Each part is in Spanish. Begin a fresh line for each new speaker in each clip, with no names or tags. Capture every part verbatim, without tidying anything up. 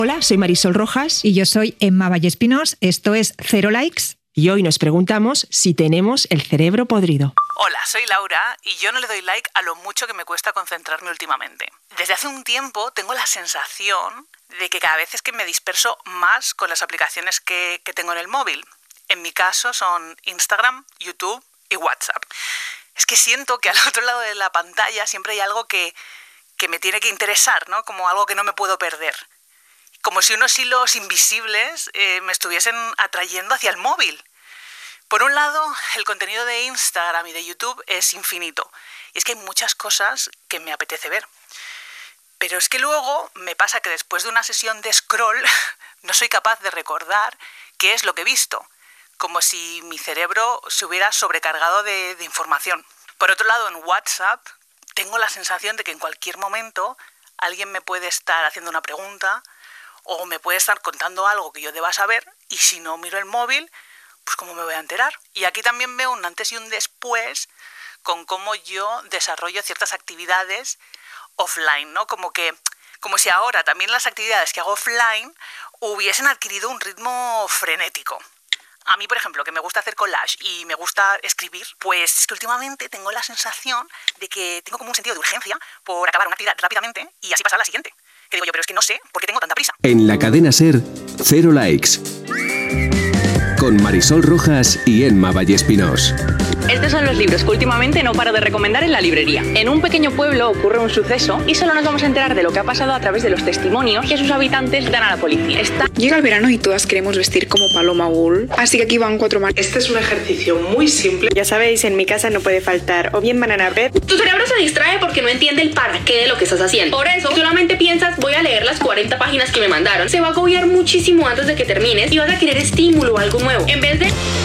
Hola, soy Marisol Rojas.
Y yo soy Emma Vallespinós. Esto es Cero Likes.
Y hoy nos preguntamos si tenemos el cerebro podrido.
Hola, soy Laura y yo no le doy like a lo mucho que me cuesta concentrarme últimamente. Desde hace un tiempo tengo la sensación de que cada vez es que me disperso más con las aplicaciones que, que tengo en el móvil. En mi caso son Instagram, YouTube y WhatsApp. Es que siento que al otro lado de la pantalla siempre hay algo que, que me tiene que interesar, ¿no? Como algo que no me puedo perder. Como si unos hilos invisibles eh, me estuviesen atrayendo hacia el móvil. Por un lado, el contenido de Instagram y de YouTube es infinito. Y es que hay muchas cosas que me apetece ver. Pero es que luego me pasa que después de una sesión de scroll no soy capaz de recordar qué es lo que he visto. Como si mi cerebro se hubiera sobrecargado de, de información. Por otro lado, en WhatsApp tengo la sensación de que en cualquier momento alguien me puede estar haciendo una pregunta o me puede estar contando algo que yo deba saber y si no miro el móvil, pues ¿cómo me voy a enterar? Y aquí también veo un antes y un después con cómo yo desarrollo ciertas actividades offline, ¿no? Como que, como si ahora también las actividades que hago offline hubiesen adquirido un ritmo frenético. A mí, por ejemplo, que me gusta hacer collage y me gusta escribir, pues es que últimamente tengo la sensación de que tengo como un sentido de urgencia por acabar una actividad rápidamente y así pasar a la siguiente. Que digo yo, pero es que no sé por qué tengo tanta prisa.
En la cadena SER, Cero Likes. Con Marisol Rojas y Emma Vallespinós.
Estos son los libros que últimamente no paro de recomendar en la librería. En un pequeño pueblo ocurre un suceso y solo nos vamos a enterar de lo que ha pasado a través de los testimonios que sus habitantes dan a la policía. Está...
Llega el verano y todas queremos vestir como Paloma Bull, así que aquí van cuatro más.
Este es un ejercicio muy simple.
Ya sabéis, en mi casa no puede faltar o bien banana bread.
Tu cerebro se distrae porque no entiende el para qué de lo que estás haciendo. Por eso solamente piensas, voy a leer las cuarenta páginas que me mandaron. Se va a agobiar muchísimo antes de que termines y vas a querer estímulo o algo nuevo. En vez de...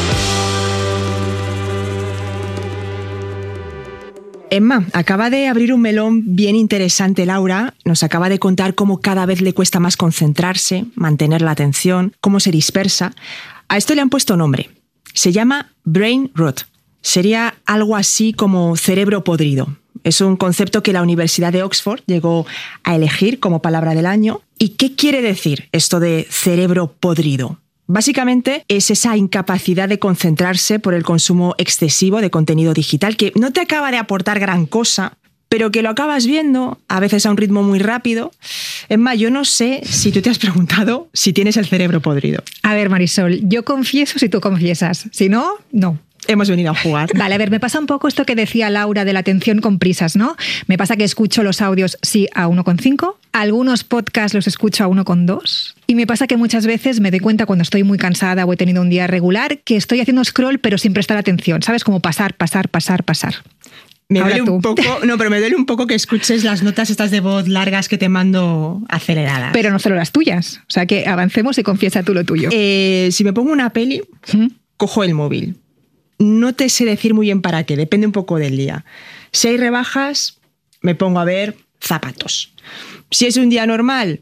Emma, acaba de abrir un melón bien interesante, Laura. Nos acaba de contar cómo cada vez le cuesta más concentrarse, mantener la atención, cómo se dispersa. A esto le han puesto nombre. Se llama brain rot. Sería algo así como cerebro podrido. Es un concepto que la Universidad de Oxford llegó a elegir como palabra del año. ¿Y qué quiere decir esto de cerebro podrido? Básicamente es esa incapacidad de concentrarse por el consumo excesivo de contenido digital que no te acaba de aportar gran cosa, pero que lo acabas viendo, a veces a un ritmo muy rápido. Emma, yo no sé si tú te has preguntado si tienes el cerebro podrido.
A ver, Marisol, yo confieso si tú confiesas. Si no, no.
Hemos venido a jugar.
Vale, a ver, me pasa un poco esto que decía Laura de la atención con prisas, ¿no? Me pasa que escucho los audios, sí, a uno coma cinco, algunos podcasts los escucho a uno coma dos y me pasa que muchas veces me doy cuenta cuando estoy muy cansada o he tenido un día regular que estoy haciendo scroll pero sin prestar atención, ¿sabes? Como pasar, pasar, pasar, pasar.
Me
Ahora
duele
tú.
un poco, no, pero me duele un poco que escuches las notas estas de voz largas que te mando aceleradas.
Pero no solo las tuyas, o sea que avancemos y confiesa tú lo tuyo.
Eh, si me pongo una peli, ¿Mm? cojo el móvil. No te sé decir muy bien para qué, depende un poco del día. Si hay rebajas, me pongo a ver zapatos. Si es un día normal,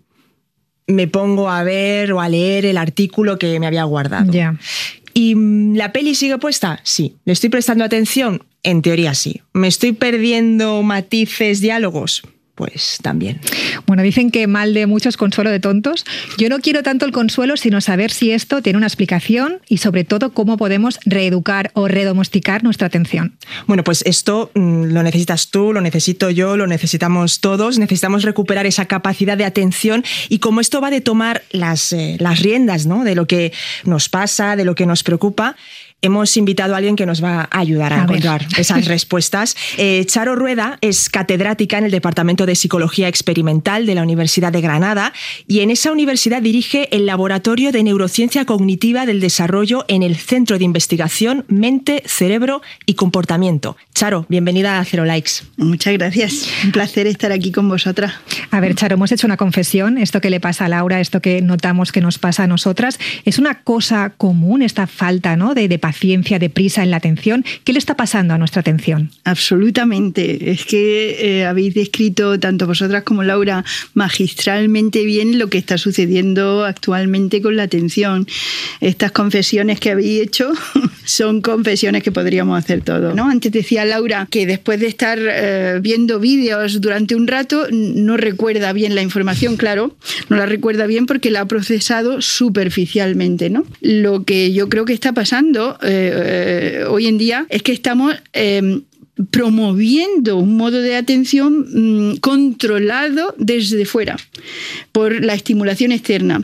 me pongo a ver o a leer el artículo que me había guardado.
Ya.
¿Y la peli sigue puesta? Sí. ¿Le estoy prestando atención? En teoría sí. ¿Me estoy perdiendo matices, diálogos? Pues también.
Bueno, dicen que mal de muchos, consuelo de tontos. Yo no quiero tanto el consuelo, sino saber si esto tiene una explicación y sobre todo cómo podemos reeducar o redomesticar nuestra atención.
Bueno, pues esto mmm, lo necesitas tú, lo necesito yo, lo necesitamos todos. Necesitamos recuperar esa capacidad de atención y como esto va de tomar las, eh, las riendas, ¿no? De lo que nos pasa, de lo que nos preocupa, hemos invitado a alguien que nos va a ayudar a, a encontrar ver. esas respuestas. Eh, Charo Rueda es catedrática en el Departamento de Psicología Experimental de la Universidad de Granada y en esa universidad dirige el Laboratorio de Neurociencia Cognitiva del Desarrollo en el Centro de Investigación Mente, Cerebro y Comportamiento. Charo, bienvenida a Cero Likes.
Muchas gracias. Un placer estar aquí con vosotras.
A ver, Charo, hemos hecho una confesión. Esto que le pasa a Laura, esto que notamos que nos pasa a nosotras, ¿es una cosa común esta falta, ¿no? de, de paciencia impaciencia, de prisa en la atención. ¿Qué le está pasando a nuestra atención?
Absolutamente. Es que eh, habéis descrito, tanto vosotras como Laura, magistralmente bien lo que está sucediendo actualmente con la atención. Estas confesiones que habéis hecho son confesiones que podríamos hacer todos, ¿no? Antes decía Laura que después de estar eh, viendo vídeos durante un rato no recuerda bien la información, claro, no la recuerda bien porque la ha procesado superficialmente, ¿no? Lo que yo creo que está pasando eh, eh, hoy en día es que estamos eh, promoviendo un modo de atención mmm, controlado desde fuera por la estimulación externa.